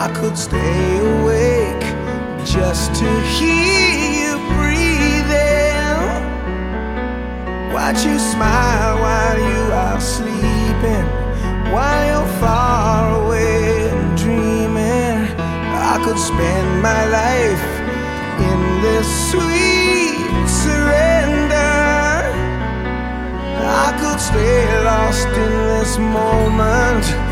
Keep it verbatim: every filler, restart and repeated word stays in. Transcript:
I could stay awake just to hear you breathing. Watch you smile while you are sleeping, while you're far away and dreaming. I could spend my life in this sweet surrender. I could stay lost in this moment